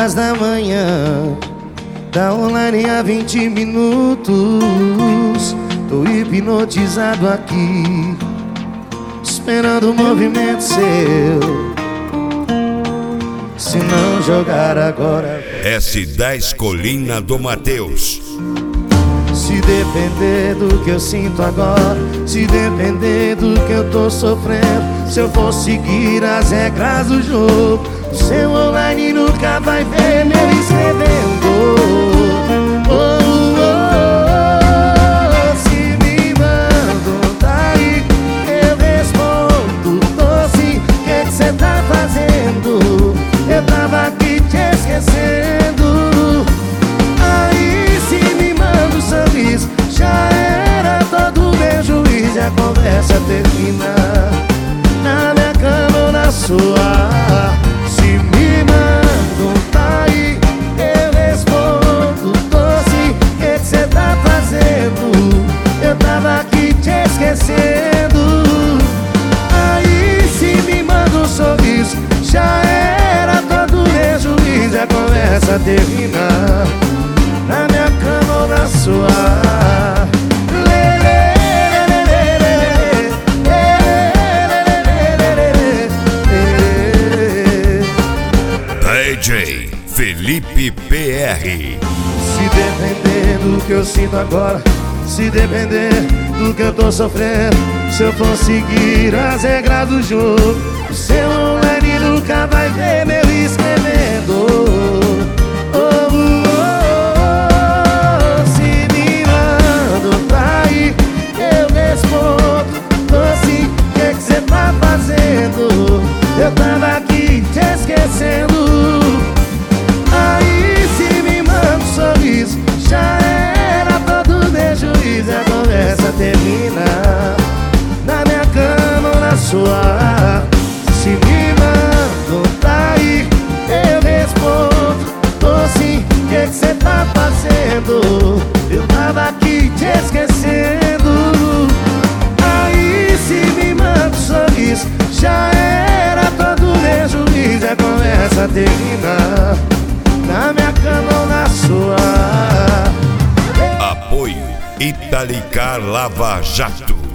horas da manhã, tá online há 20 minutos. Tô hipnotizado aqui, esperando o movimento seu. Se não jogar agora, S10 Colina do Mateus. se depender do que eu sinto agora, se depender do que eu tô sofrendo, se eu for seguir as regras do jogo, o seu online nunca vai ver meu escrevendo. Oh, oh, oh, se me mandam tá aí, eu respondo. Tô sim, que cê tá fazendo? Eu tava aqui te esquecendo. Aí se me manda um sorriso, já era todo meu juiz. E a conversa termina na minha cama ou na sua. Se me mandam tá aí, eu respondo. Tô sim, que cê tá fazendo? Eu tava aqui te esquecendo. Aí se me manda um sorriso, já era todo meu juiz. E a conversa termina na minha cama ou na sua. DJ Felipe PR. Se depender do que eu sinto agora, se depender do que eu tô sofrendo, se eu for seguir as regras do jogo, o seu online nunca vai ver meu escrevendo. Oh, oh, oh, se me mandam tá aí, eu respondo. Tô sim, que cê tá fazendo? Eu tava aqui te esquecendo. Aí se me manda um sorriso, já era todo meu juiz. A conversa termina na minha cama ou na sua. Se me mandam tá aí, eu respondo. Tô sim, que cê tá fazendo? Eu tava aqui te esquecendo. Aí se me manda um sorriso, já era todo meu juiz. A conversa termina na minha cama ou na sua. Apoio Italicar Lava Jato.